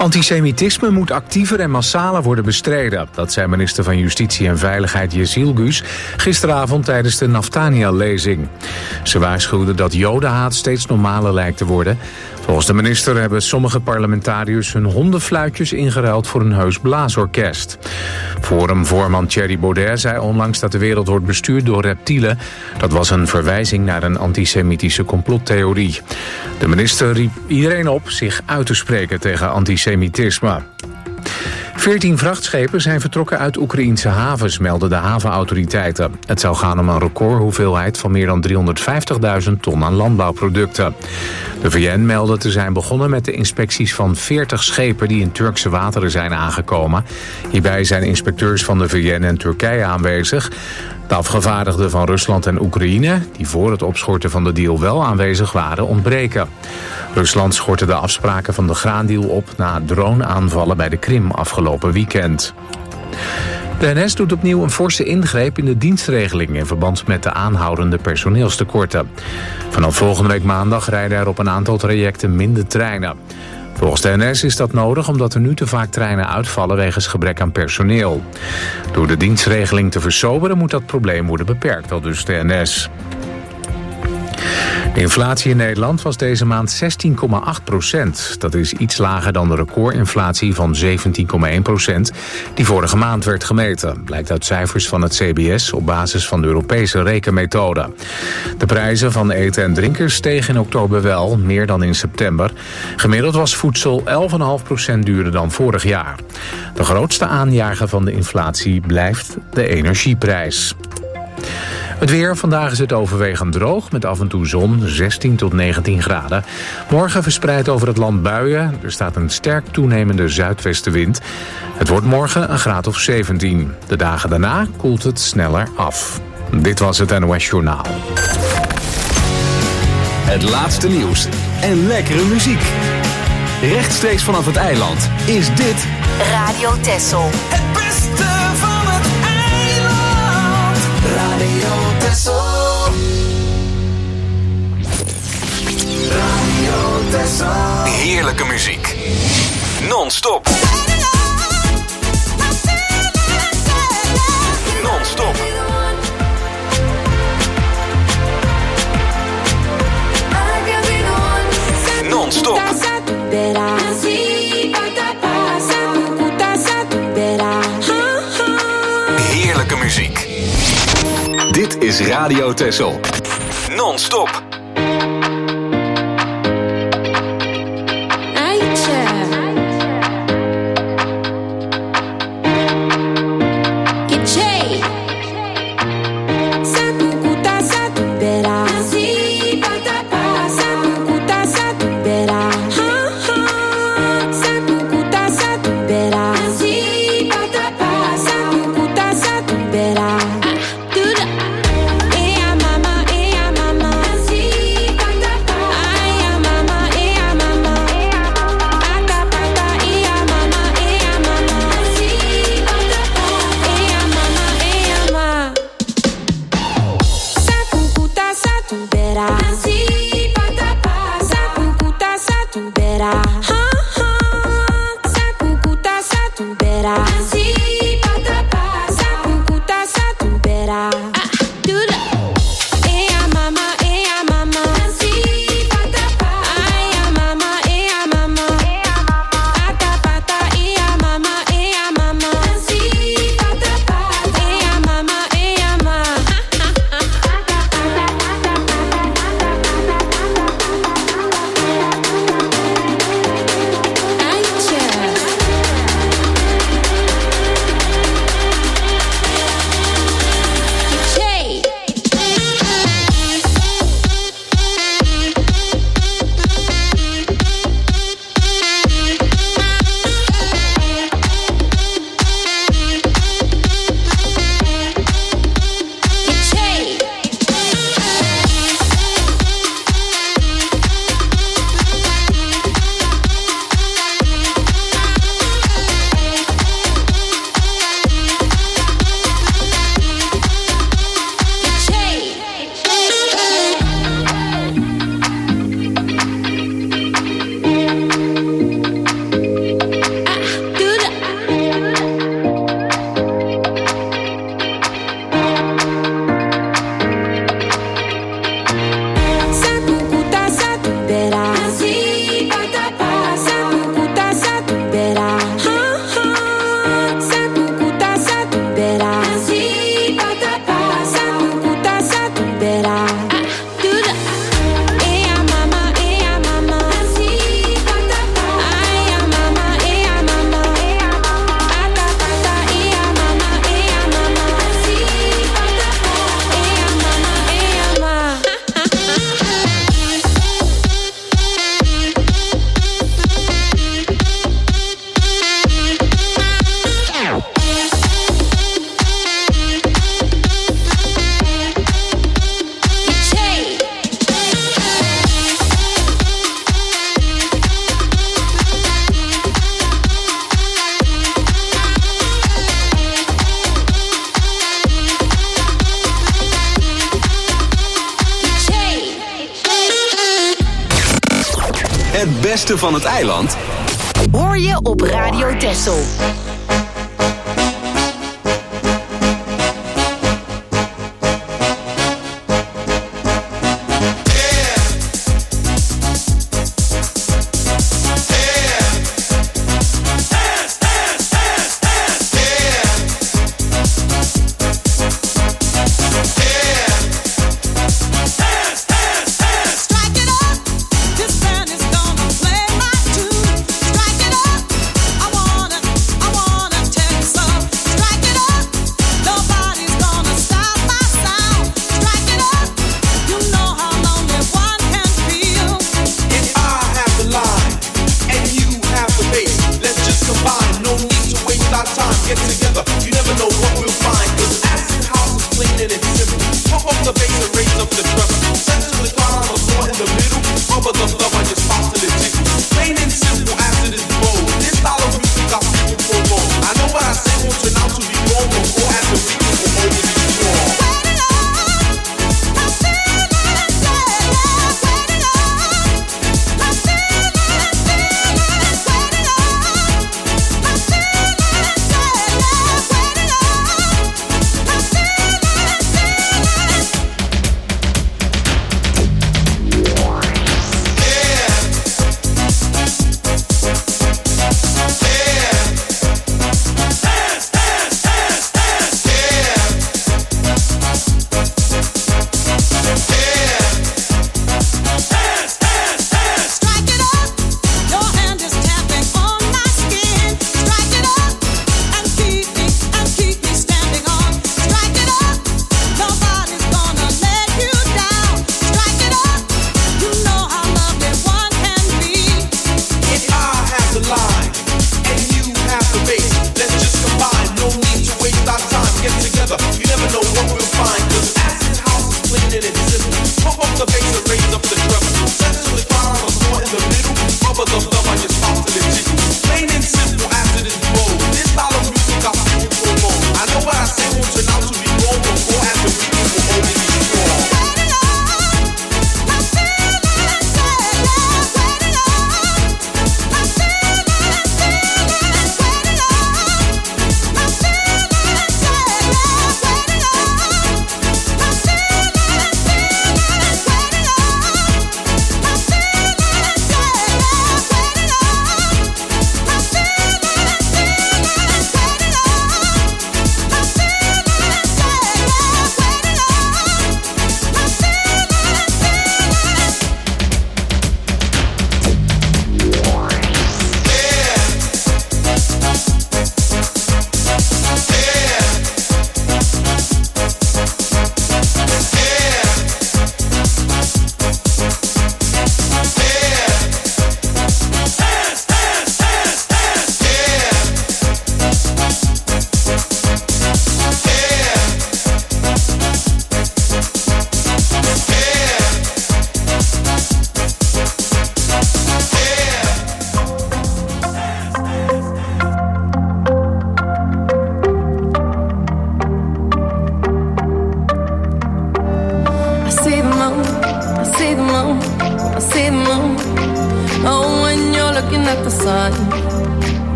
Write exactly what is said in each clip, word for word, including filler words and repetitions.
Antisemitisme moet actiever en massaler worden bestreden. Dat zei minister van Justitie en Veiligheid Yeşil Güz gisteravond tijdens de Naftania-lezing. Ze waarschuwde dat jodenhaat steeds normaler lijkt te worden. Volgens de minister hebben sommige parlementariërs hun hondenfluitjes ingeruild voor een heus blaasorkest. Forumvoorman Thierry Baudet zei onlangs dat de wereld wordt bestuurd door reptielen. Dat was een verwijzing naar een antisemitische complottheorie. De minister riep iedereen op zich uit te spreken tegen antisemitisme. Veertien vrachtschepen zijn vertrokken uit Oekraïense havens, melden de havenautoriteiten. Het zou gaan om een recordhoeveelheid van meer dan driehonderdvijftigduizend ton aan landbouwproducten. De V N meldde te zijn begonnen met de inspecties van veertig schepen die in Turkse wateren zijn aangekomen. Hierbij zijn inspecteurs van de V N en Turkije aanwezig. De afgevaardigden van Rusland en Oekraïne, die voor het opschorten van de deal wel aanwezig waren, ontbreken. Rusland schortte de afspraken van de graandeal op na droneaanvallen bij de Krim afgelopen weekend. De N S doet opnieuw een forse ingreep in de dienstregeling in verband met de aanhoudende personeelstekorten. Vanaf volgende week maandag rijden er op een aantal trajecten minder treinen. Volgens de N S is dat nodig omdat er nu te vaak treinen uitvallen wegens gebrek aan personeel. Door de dienstregeling te versoberen moet dat probleem worden beperkt, aldus de N S. De inflatie in Nederland was deze maand zestien komma acht procent. Dat is iets lager dan de recordinflatie van zeventien komma één procent... die vorige maand werd gemeten. Blijkt uit cijfers van het C B S op basis van de Europese rekenmethode. De prijzen van eten en drinken stegen in oktober wel, meer dan in september. Gemiddeld was voedsel elf komma vijf procent duurder dan vorig jaar. De grootste aanjager van de inflatie blijft de energieprijs. Het weer, vandaag is het overwegend droog met af en toe zon, zestien tot negentien graden. Morgen verspreid over het land buien. Er staat een sterk toenemende zuidwestenwind. Het wordt morgen een graad of zeventien. De dagen daarna koelt het sneller af. Dit was het N O S Journaal. Het laatste nieuws en lekkere muziek. Rechtstreeks vanaf het eiland is dit Radio Texel. Het beste van het eiland. Radio Texel. Radio Texel. heerlijke muziek. Non-stop. Non-stop. Non-stop. Heerlijke muziek. Dit is Radio Texel. Non-stop. See beste van het eiland hoor je op Radio Texel.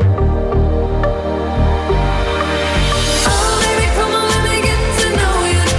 Oh, baby, come on, let me get to know you.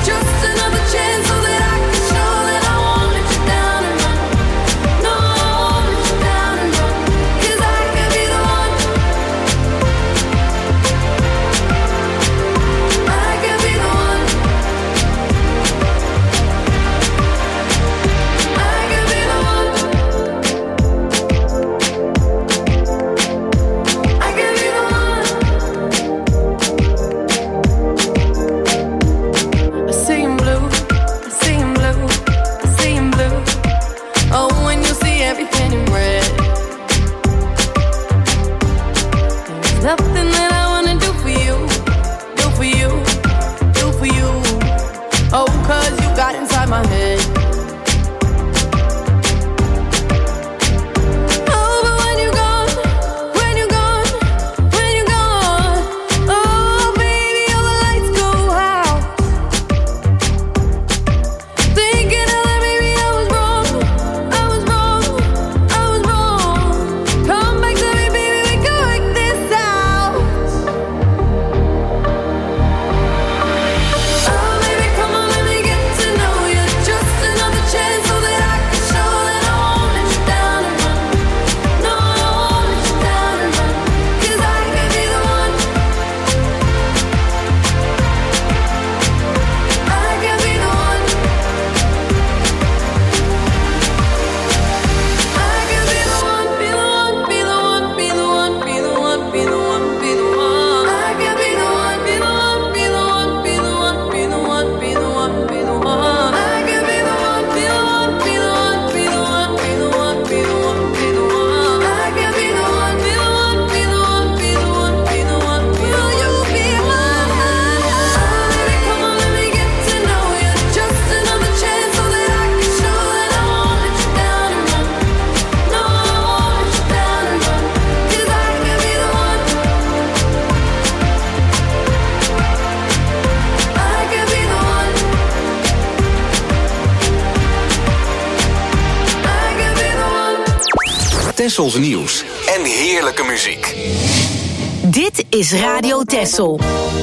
Tessels nieuws en heerlijke muziek. Dit is Radio Tessel.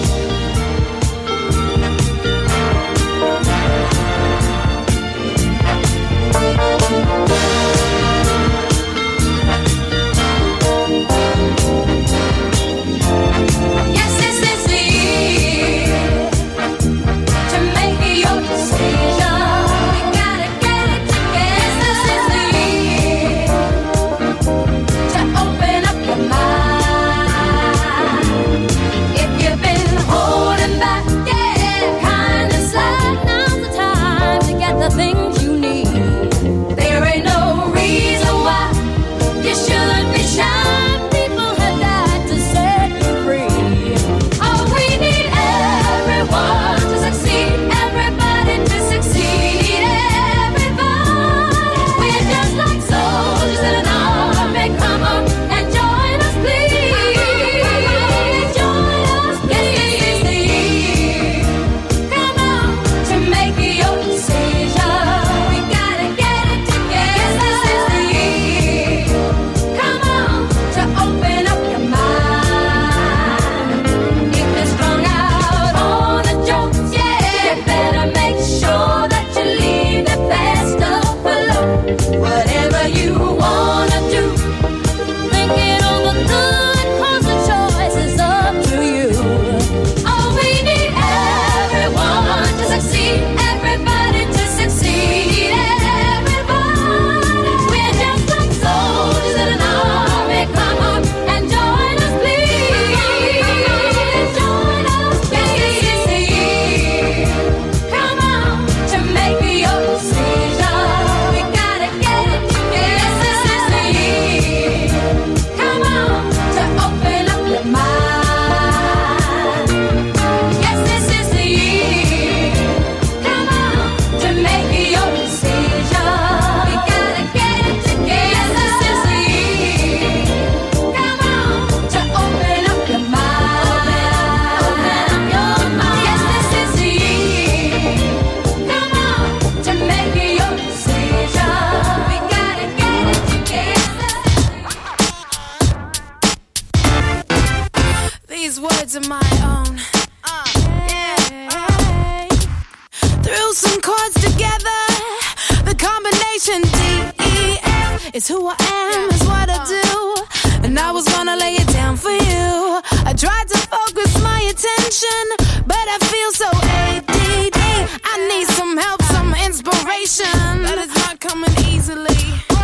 It's who I am, it's what I do. And I was gonna lay it down for you. I tried to focus my attention, but I feel so A D D. I need some help, some inspiration, but it's not coming easily.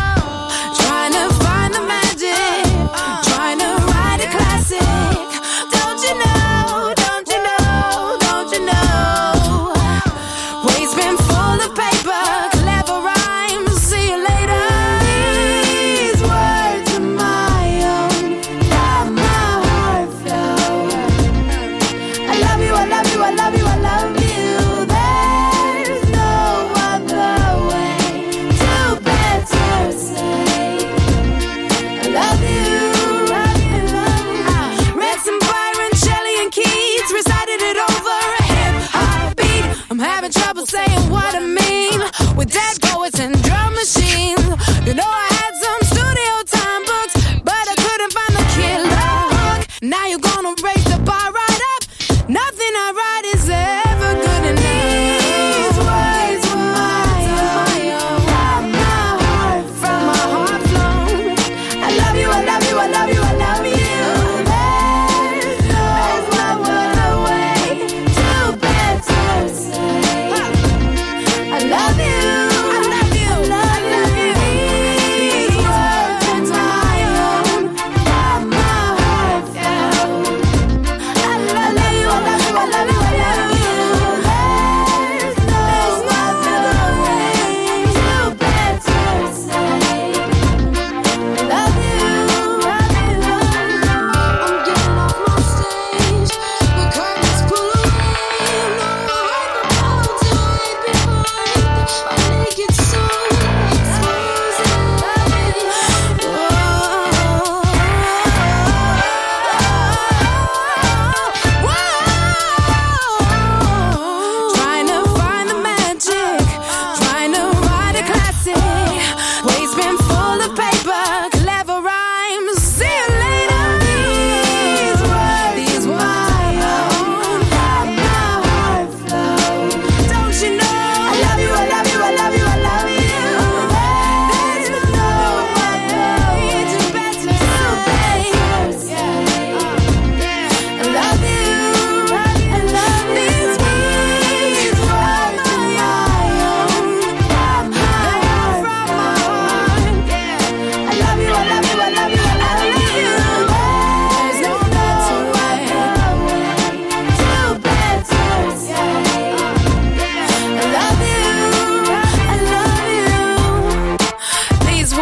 Trying to find the magic, trying to write a classic. Don't you know, don't you know, don't you know? Wade's been full of paper, clever rhymes, see you later. These words are my own, got my heart flow. I love you, I love you, I love you, I love you. There's no other way to better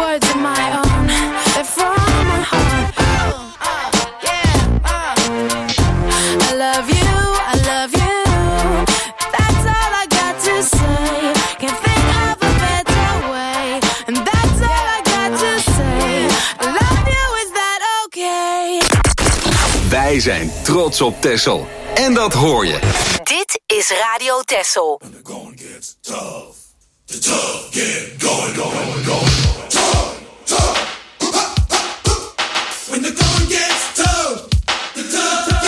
words of my own. They're from my heart. I love you, I love you. That's all I got to say. Can't think of a better way. And that's all I got to say. I love you, is that okay? Wij zijn trots op Texel. En dat hoor je. Dit is Radio Texel. When the going gets tough, the tough get going, going, going. Tough, tough. Ha, ha, ha. When the going gets tough, the tough get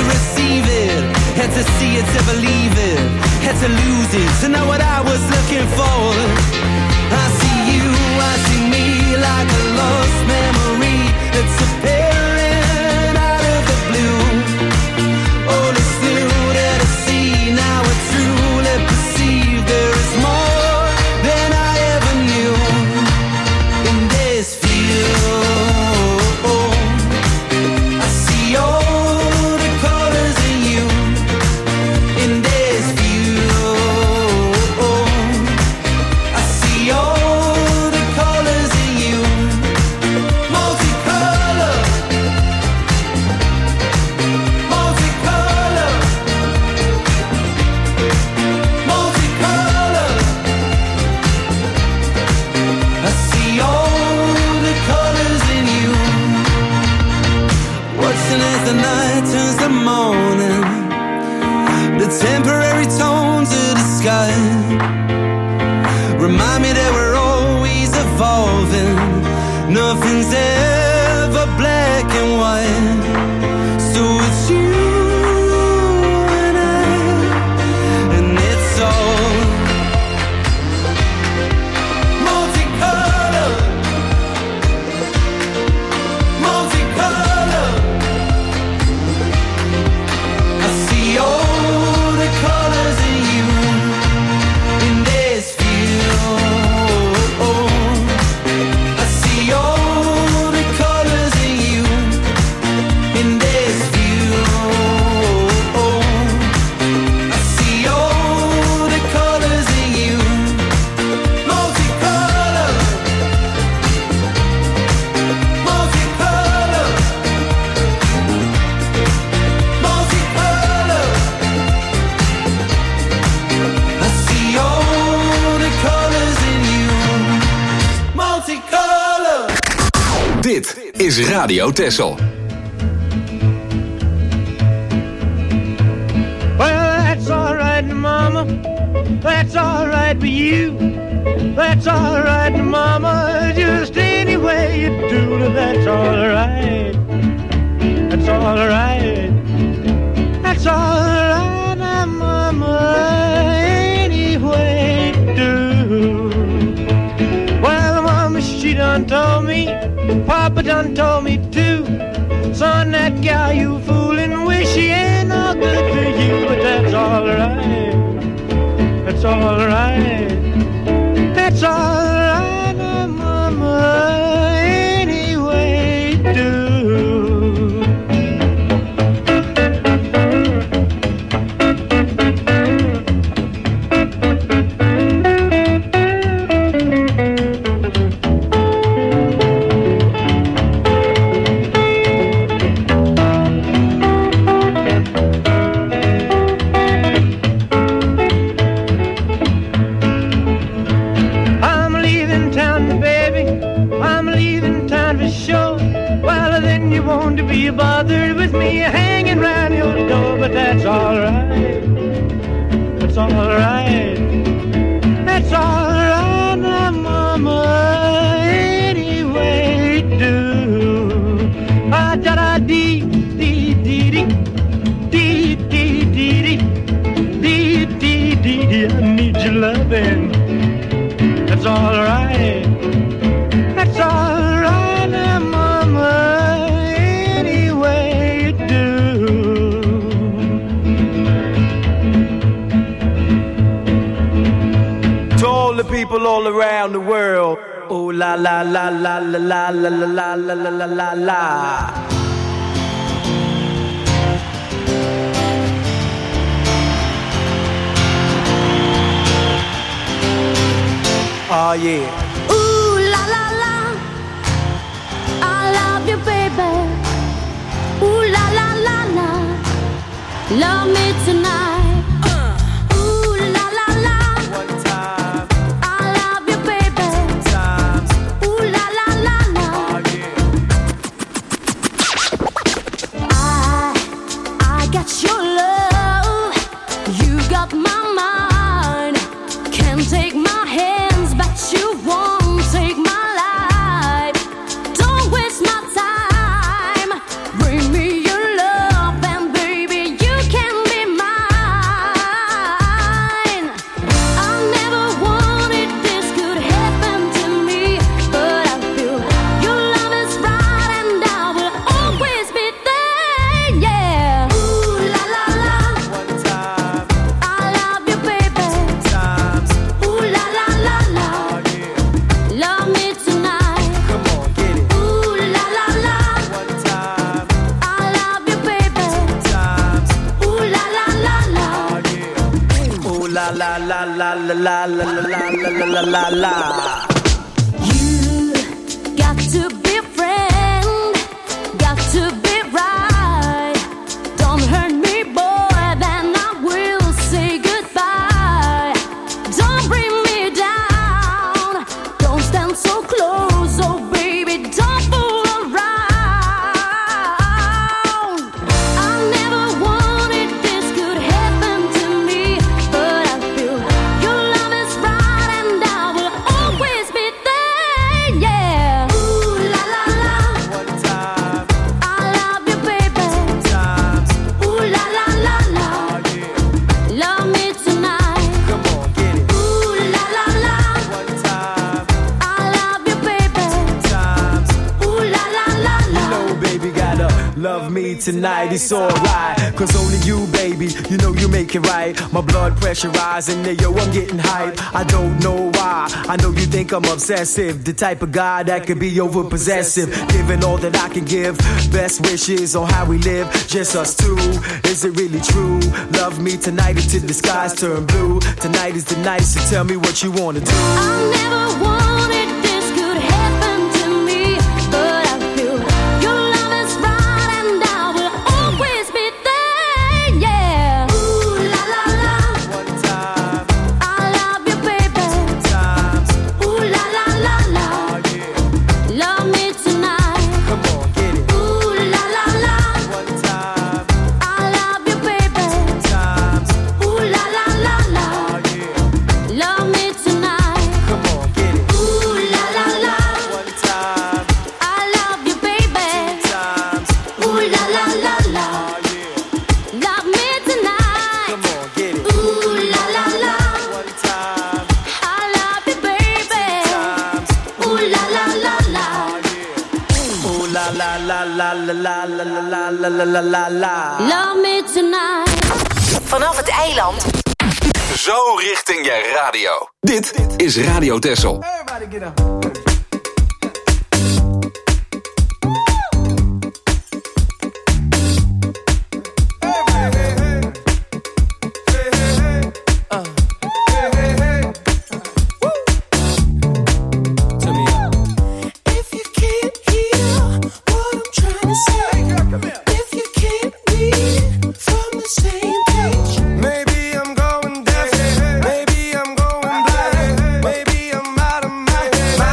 to receive it, had to see it to believe it, had to lose it to know what I was looking for. I see you, I see me like a lost memory that's appearing out of the blue. All is new that I see, now I truly perceive there is more than I ever knew in this field. I see all the colors in you in this view. I see all the colors in you, multicolor, multicolor, multicolor. I see all the colors in you. Watching as the night turns to morning, the temporary tones of the sky remind me that we're always evolving. Nothing's ever black and white. So it's you and I, and it's all multicolor, multicolor. I see all the colors in you in this field. I see all the colors in you in this field. I see all the colors in you, multicolor, multicolor, multicolor. I see all the colors in you, multicolor. Dit is Radio Texel. Well, that's all right, Mama. That's all right with you. That's all right, Mama. Just any way you do it, that's all right. That's all right. That's all right, Mama. Any way you do. Well, Mama, she done told me, Papa done told me too. Son, that gal you fooling with, she ain't no good to you, but that's all right. That's all right. That's all right, Mama. Any way you do. I'm leaving town, baby. I'm leaving town for sure. Well, then you won't be bothered with me hanging round your door, but that's all right. That's all right. That's all right, now, Mama. Any way you do. Ah, da da dee dee dee dee dee dee dee dee dee dee dee. I need your loving. That's all right. That's all right, now, Mama. Any way you do. To all the people all around the world, oh la la la la la la la la la la la la la. Oh yeah. Ooh la la la, I love you, baby. Ooh la la la la, love me tonight. Ooh la la la, One time, I love you, baby. two times, Ooh la la la la, oh yeah. I I got your love, you got my mind. Can't take my hands, but you won't take my life. Don't waste my time. Bring me your love, and baby, la la la la la la la la la la la. You got to be a friend, got to be right. Don't hurt me, boy, then I will say goodbye. Don't bring me down, don't stand so close, oh baby, don't fool around. I never wanted this could happen to me, but I feel your love is right and I will always be there, yeah. Ooh la la la, One time, I love you, baby. times, Ooh la la la la, oh yeah. love me tonight. Come on, get it. Ooh la la la, One time, I love you, baby. times. Ooh la la la la. No, baby, gotta love me tonight, it's alright. Cause only you, baby, you know you make it right. My blood pressure rising, there, yo, I'm getting hype. I don't know why, I know you think I'm obsessive. The type of guy that could be over possessive. Giving all that I can give, best wishes on how we live, just us two. Is it really true? Love me tonight until the skies turn blue. Tonight is the night, so tell me what you wanna do. I never wanted this could happen to me, but I feel your love is right and I will always be there, yeah. Ooh la la la, One time, I love you, baby. times, Ooh la la la la, oh yeah. love me tonight. Come on, get it. Ooh la la la, One time, I love you, baby. times, Ooh la la la la, oh yeah. love me tonight. Come on, get it. Ooh la la la, One time, I love you, baby. times, Ooh la la la la, oh yeah. love me tonight. Come on, get it. Ooh la la la, One time, I love you, baby. times, Ooh la la la la. ooh la la la la la la la la la la la la la. Love me tonight. Vanaf het eiland Zo richting je radio. Dit is Radio Texel. Everybody get up. If you can't hear what I'm trying to say, if you can't read from the same page, maybe I'm going deaf, maybe I'm going blind, maybe I'm out of my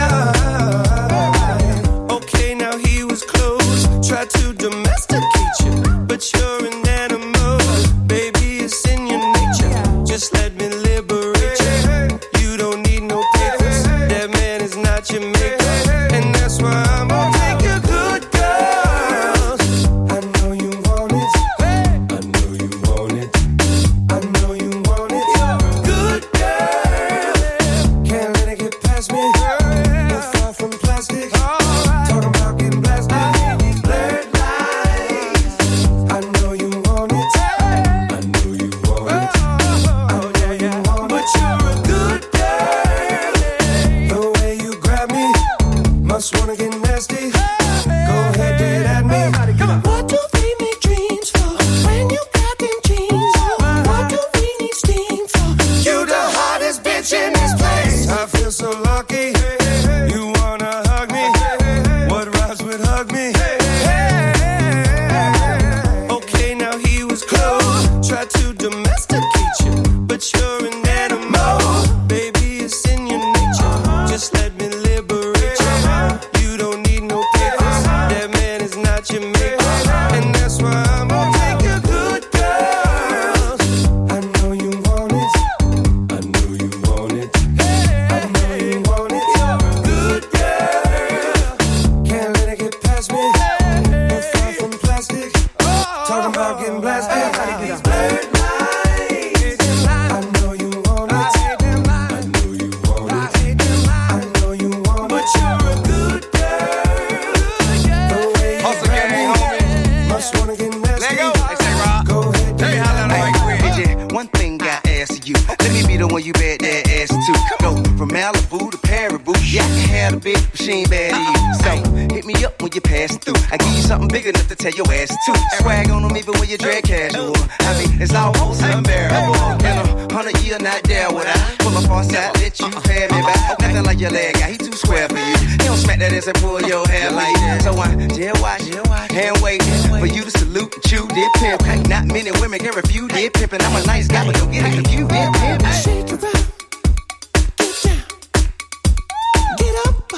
mind. Okay, now he was close, tried to domesticate you, but you're an animal, baby, it's in your nature. Just let me liberate you. You don't need no papers, that man is not your maker. And that's why I'm gonna take your good girls. I know you want it. I know you want it. I know you want it. Good girl. Can't let it get past me. We're far from plastic. Talking about getting blasted. Blurred lines. I know you want it. I know you want it. I know you want it. But you're a good girl. The way you grab me, must wanna get nasty. Go ahead, get at me. What do we make dreams for when you got them jeans on? What do we need steam for? You the hottest bitch in this place. I feel so lucky. You wanna hug me? What rhymes with hug me? Okay, now he was close. Tried to domesticate you, but you're an animal. Baby, it's in your nature. Just let me liberate you. You don't need no papers. That man is not your maker. And that's why I'm gonna take your good girls. I know you want it. I know you want it. I know you want it. Good girl. Can't let it get past me. We're far from plastic. Talking about getting blasted. These blurred lines. I know you want it. I know you want it. I know you want it. But you're a good girl. The way you grab me, must wanna get nasty. Go ahead, get at me. One thing I ask you, let me be the one you bet that ass to. Go from Malibu to Paribu, yeah, I can have a bitch, but she ain't bad to you. So hit me up when you pass through. I give you something big enough to tell your ass to. Swag on them even when you drag casual. I mean, it's almost unbearable. And a hundred year not there would I pull up on side, let you pay me back. Nothing like your leg guy, he too square for you. He don't smack that ass and pull your hair like that. So I just watch, hand wait for you to salute and chew did pimp. Not many women can refuse did pimpin'. I'm a nice guy, but don't get it confused. Did pimp. Shake it around, get down, get up.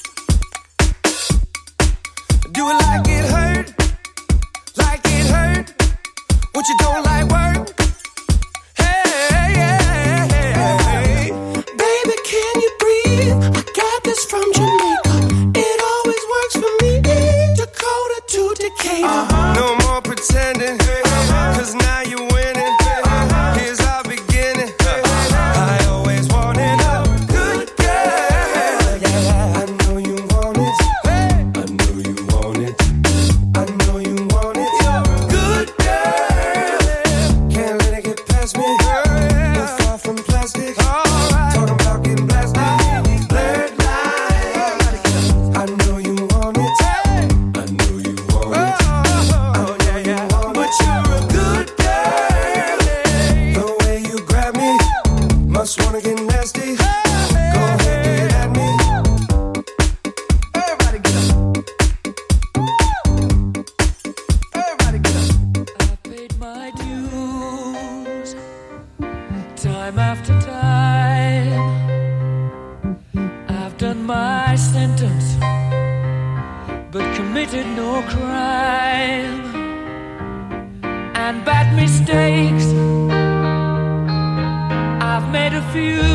Do it like it hurt, like it hurt. What you don't like work? Hey, hey, hey, hey. Baby, can you breathe? I got this from Jamaica. It always works for me. Dakota to Decatur. Uh-huh. No more pretending, cause now you're winning. Here's our beginning. I always wanted a good girl. I know you want it. I know you want it. I know you want it. Good girl. Can't let it get past me. No far from plastic. Talking about getting blasted. Blurred lines. I know you want it. I know you want it. Oh, yeah, yeah. But you're a good girl. The way you grab me, must wanna get nasty. Go ahead, get at me. Everybody get up. Everybody get up. I've paid my dues, time after time. I've done my sentence, but committed no crime. And bad mistakes, I've made a few.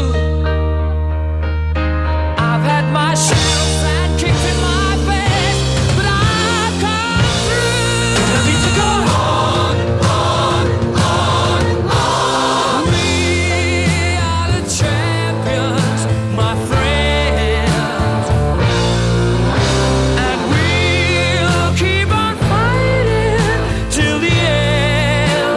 I've had my share of bad kicks in my face, but I've come through. I need to go on, on, on, on. We are the champions, my friends, and we'll keep on fighting till the end.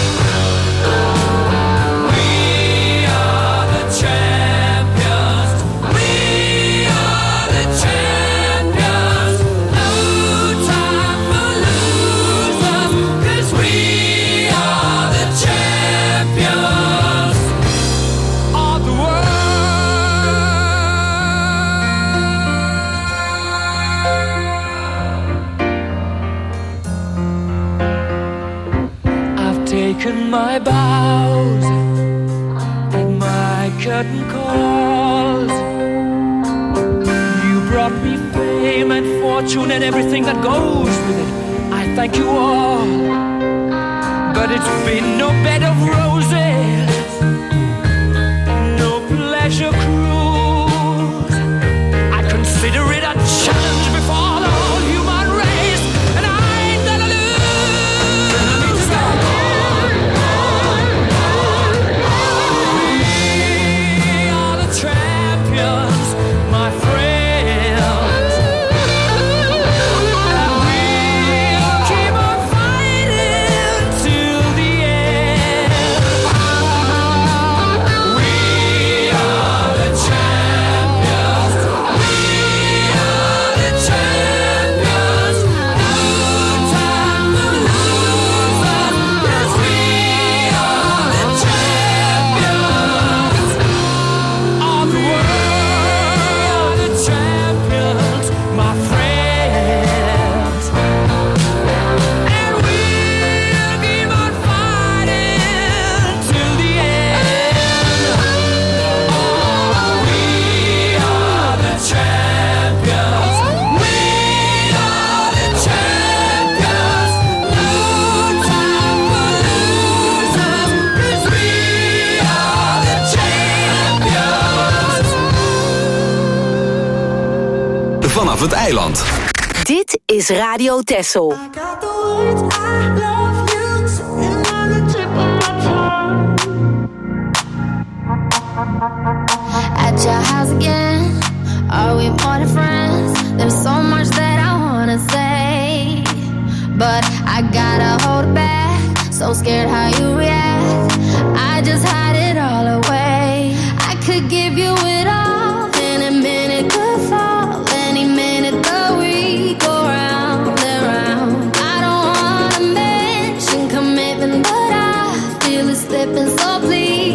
We are the champions. We are the champions. No time for losers, 'cause we are the champions of the world. I've taken my bows and my curtain calls. You brought me fame and fortune and everything that goes with it. I thank you all, but it's been no bed of roses, no pleasure cruise. I consider it a challenge before the whole human race, and I ain't gonna lose. I need to go on, on, on, on. We are the champions, my friends, and we'll keep on fighting till the end. We are the champions. We are the champions. No time for losers, 'cause we are the champions of the world. The champions, my friends, and we'll keep on fighting till the end. Oh, we are the champions. We are the champions. No time for losers, 'cause we are the champions. Vanaf het eiland. Dit is Radio Texel. Got the words I love you sitting on the tip of my tongue. At your house again, are we more than friends? There's so much that I wanna say, but I gotta hold it back. So scared how you react, I just hide it all away. I could give you it all, then a minute could fall. Any minute the we go round and round. I don't wanna mention commitment, but I feel it slipping, so please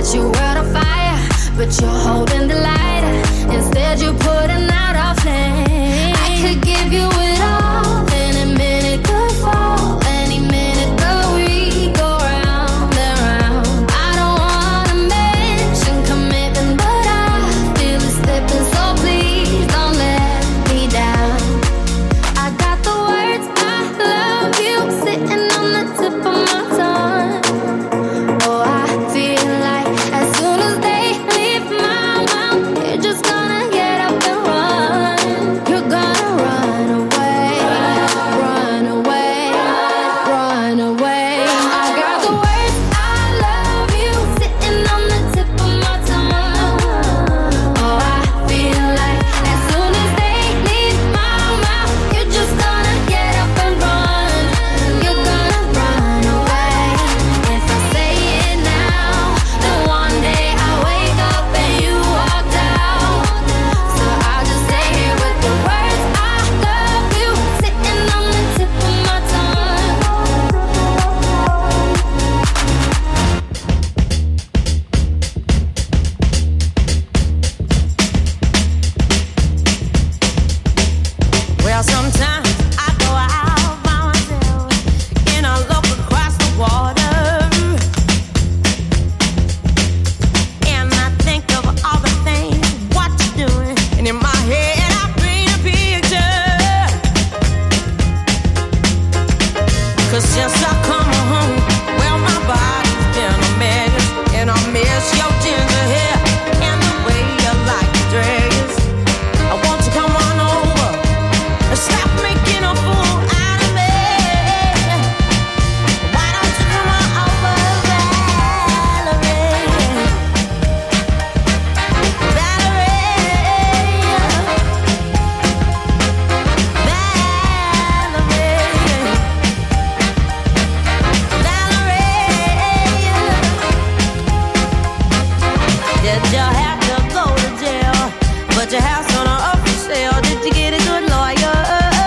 set your world on fire, but you're holding the lighter. Instead, you're putting out our flame. I could give you it all, any minute could fall, any minute the we go round and round. I don't wanna mention commitment, but I feel it slipping, so please don't let me down. I got the words I love you sitting on the tip of my tongue. Oh, I feel like as soon as they leave my mouth, you're just gonna get up and run. You're gonna run away, run away, run away. I got the words I love you sitting on the tip of my tongue. Oh, I feel like as soon as they leave my mouth, you're just gonna get up and run. You're gonna run away. If I say it now, then one day I wake up and you walked out. So I'll just stay here with the words I love you sitting on the tip of my tongue. Well, sometimes I go out by myself and I look across the water, and I think of all the things what you're doing, and in my head I paint a picture. 'Cause since I come home, well, my body's been a mess, and I miss your ginger hair and the way you like to dress. I want to come on over and stop making a fool out of me. Why don't you come on over, Valerie? Valerie, Valerie, did you have to go to jail? But your house on a up for sale. Did you get a good lawyer?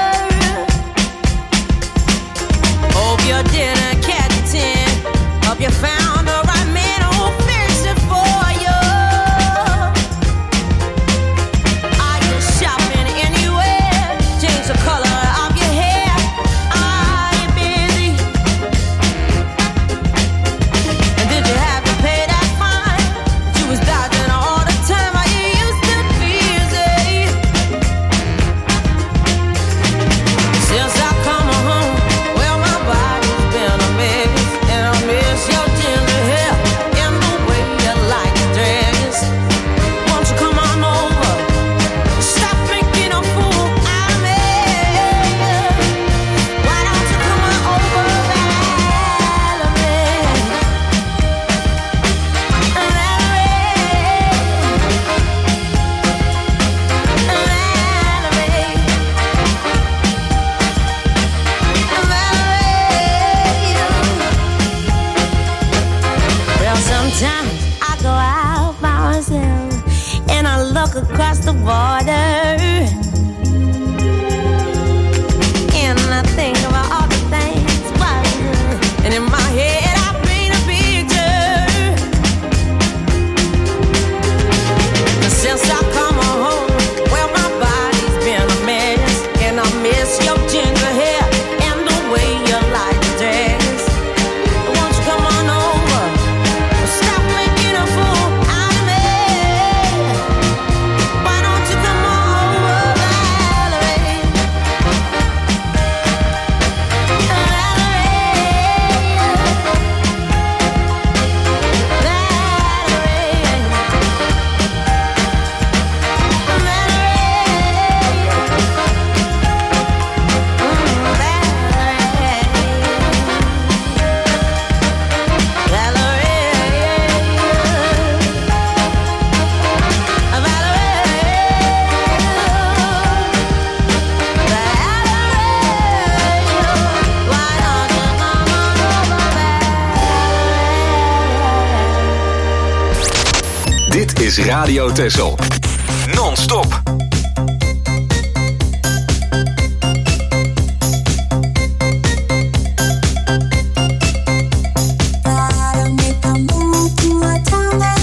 Hope you didn't catch a tin. Hope you found the right man who'll fix it for you. Are you shopping anywhere? Change the color of your hair. Are you busy? And did you have to pay that fine? You was dodging all the time. Are you used to busy? Since I come home, well, my body's been a mess, and I miss your ginger hair and the way you like to dress. Won't you come on over? Stop making a fool out of me. Why don't you come on over, Valerie? Well, sometimes I go out by myself and I look across the water, and I think about all the things what I do. And in my head I paint a picture. Since I come home, well, my body's been a mess, and I miss your ginger hair and the way you like to dress. Won't you come on over? Stop making a fool out of me. Why don't you come on over, Valerie? Dit is Radio Texel. Non-stop. Gotta make a move to a town that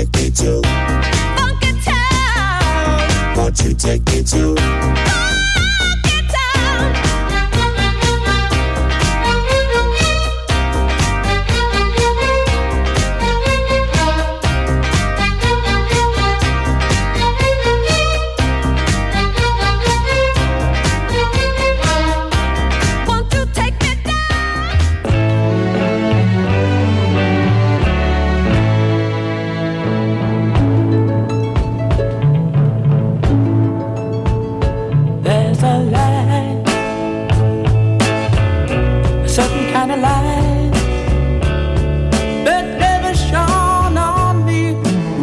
take me to Funky Town? Won't you take me to Funky Town? Won't you take me There's a light, a certain kind of light that never shone on me.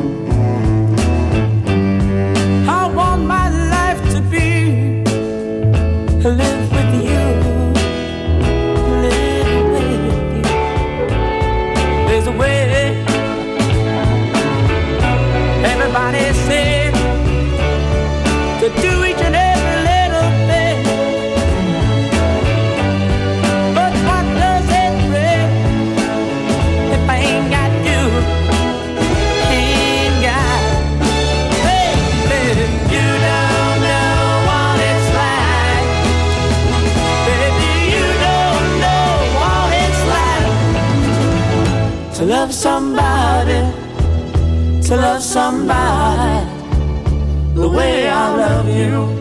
I want my life to be to live with you, live with you. There's a way, everybody says, to do each and every little thing. But what does it bring if I ain't got you? Ain't got, baby, you don't know what it's like. Baby, you don't know what it's like to love somebody, to love somebody the way I love you.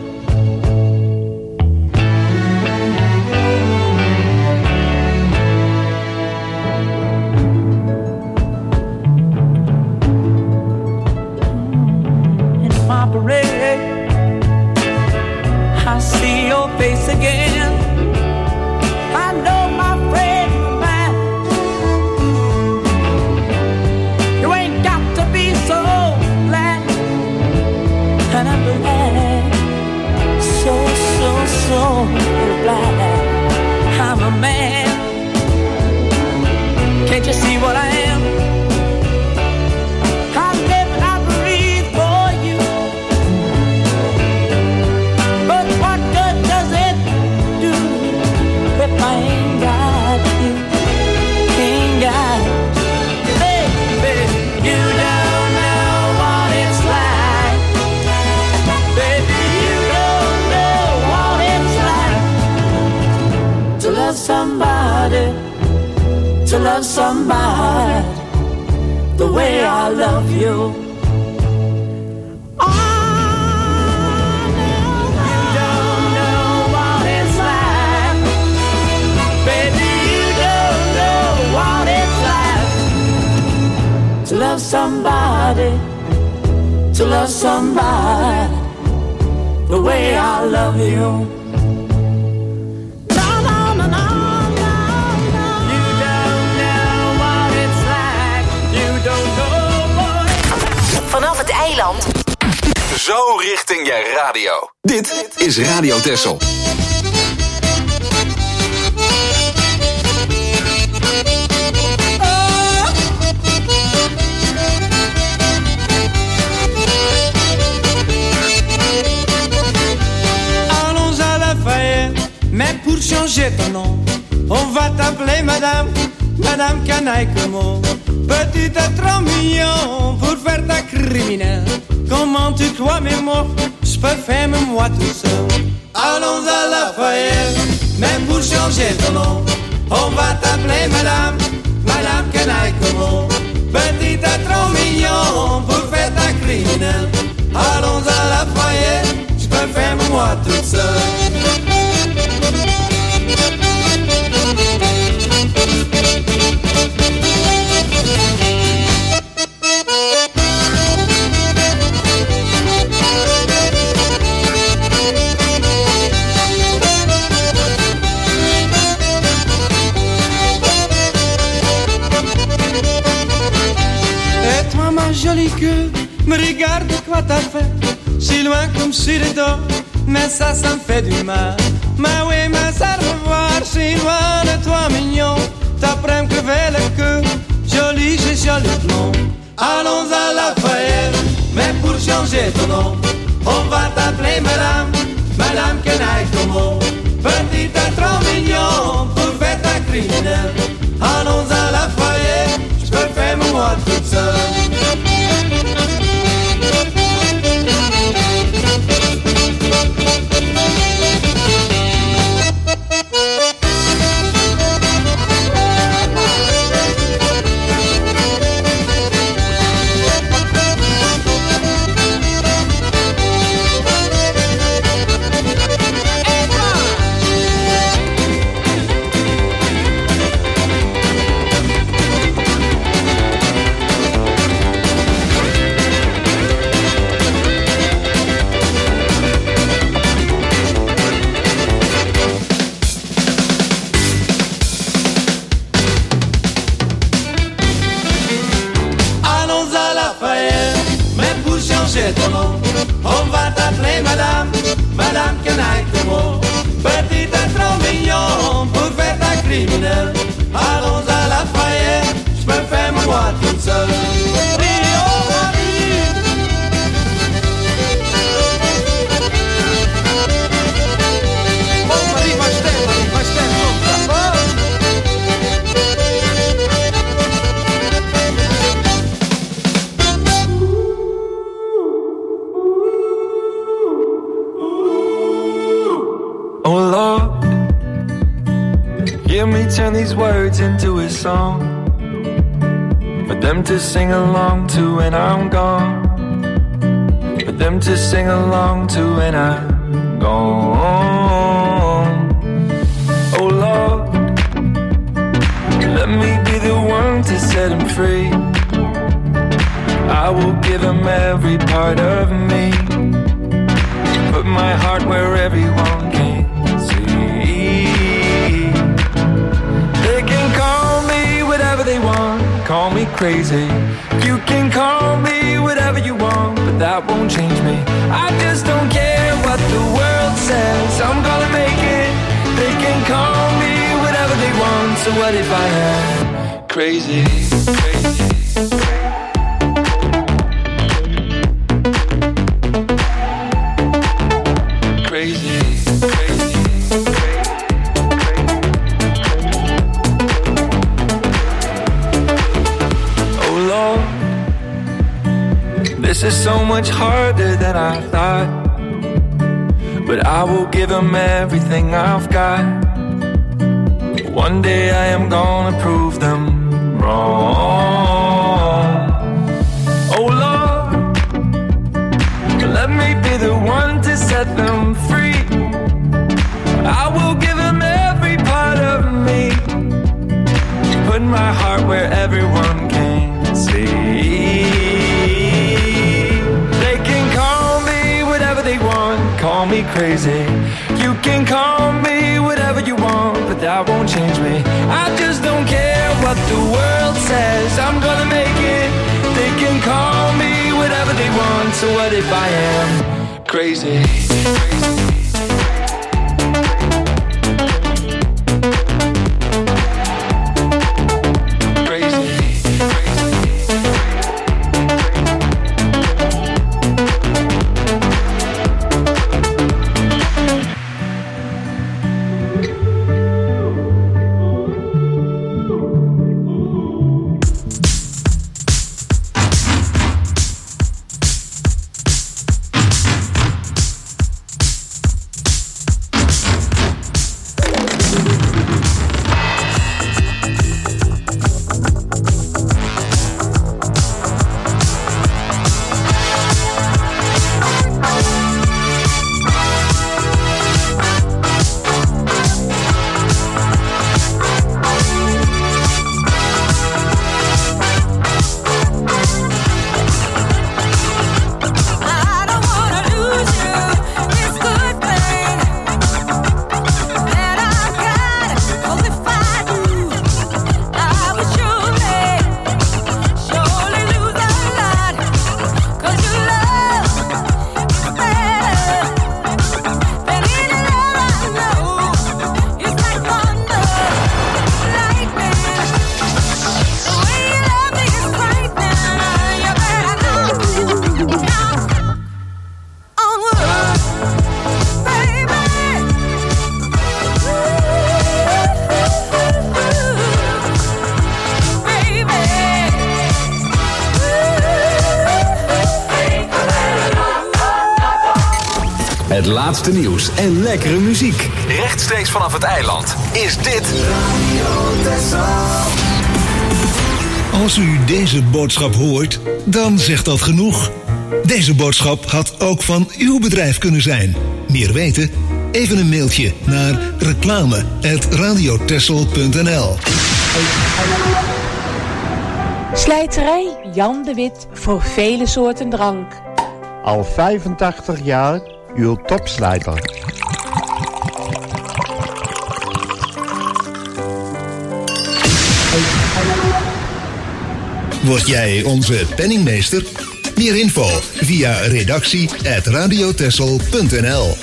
In my parade, I see your face again. I know my friend of mine. You ain't got to be so glad. And I'm glad, so, so, so glad I'm a man. Can't you see what I am? I live and I breathe for you. But what good does it do if I ain't got you? Ain't got you. Baby, you don't know what it's like. Baby, you don't know what it's like to love somebody, to love somebody the way I love you. Oh, no, you don't know what it's like. Baby, you don't know what it's like to love somebody, to love somebody the way I love you. No, no, no, no, no, no. You don't know what it's like. You don't know what it's like. Vanaf het eiland. Zo richting je radio. Dit is Radio Texel. Allons à Lafayette, mais pour changer ton nom, on va t'appeler Madame, Madame Canaille Como. Petite à trop mignon pour faire ta criminelle. Comment tu crois mes mots, je peux faire même moi tout seul. Allons à Lafayette, mais pour changer ton nom, on va t'appeler Madame, Madame Canaille Como. Petite à trop mignon pour faire ta criminelle. Allons à Lafayette, je peux faire même moi tout seul. Et toi ma jolie queue, me regarde quoi t'as fait. Si loin comme sur le dos, mais ça, ça me fait du mal. Mais oui, mais ça revoir, si loin de toi mignon. T'apprends que crever le queue, joli, j'ai joli blond. Allons à Lafayette, mais pour changer ton nom, on va t'appeler Madame, Madame Canaille Como. Petite à trop mignon, pour faire ta criminelle. Allons à Lafayette, je peux faire moi toute seule. mangetto, on va t'appeler madame, madame Canaille-Tomo. Petite trop mignon pour faire ta criminelle. Allons à la Lafayette, je me fais mon boîte toute seule. Rio, Marie. Oh Marie, ma stelle, Marie, ma stelle, oh, oh Lord, hear me turn these words into a song for them to sing along to when I'm gone, for them to sing along to when I'm gone. Oh Lord, let me be the one to set them free. I will give them every part of me, put my heart where everyone can see. They can call me whatever they want, call me crazy. You can call me whatever you want, but that won't change me. I just don't care what the world says, I'm gonna make it. They can call me whatever they want, so what if I am crazy, crazy? Crazy, crazy, oh Lord, this is so much harder than I thought, but I will give them everything I've got. One day I am gonna prove them wrong. Oh Lord, let me be the one to set them free. I will give them every part of me, put my heart where everyone can see. They can call me whatever they want, call me crazy. You can call me whatever you want, but that won't change me. I just don't care what the world says, I'm gonna make it. They can call me whatever they want, so what if I am crazy, crazy? Het laatste nieuws en lekkere muziek. Rechtstreeks vanaf het eiland is dit Radio Texel. Als u deze boodschap hoort, dan zegt dat genoeg. Deze boodschap had ook van uw bedrijf kunnen zijn. Meer weten? Even een mailtje naar reclame apenstaartje radiotexel punt n l. Slijterij Jan de Wit voor vele soorten drank. Al vijfentachtig jaar uw topslijter. Word jij onze penningmeester? Meer info via redactie at radiotessel punt n l.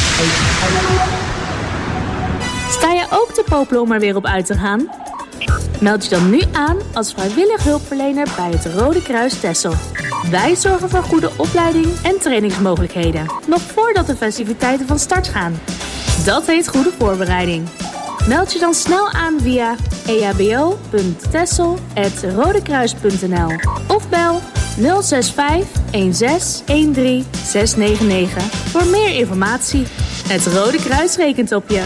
Sta je ook te popelen om er weer op uit te gaan? Meld je dan nu aan als vrijwillig hulpverlener bij het Rode Kruis Texel. Wij zorgen voor goede opleiding en trainingsmogelijkheden, nog voordat de festiviteiten van start gaan. Dat heet goede voorbereiding. Meld je dan snel aan via e h b o punt texel apenstaartje rodekruis punt n l of bel nul zes vijf een zes een drie zes negen negen voor meer informatie. Het Rode Kruis rekent op je.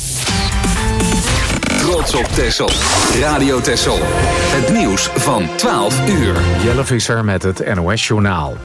Trots op Texel. Radio Texel. Het nieuws van twaalf uur. Jelle Visser met het N O S Journaal.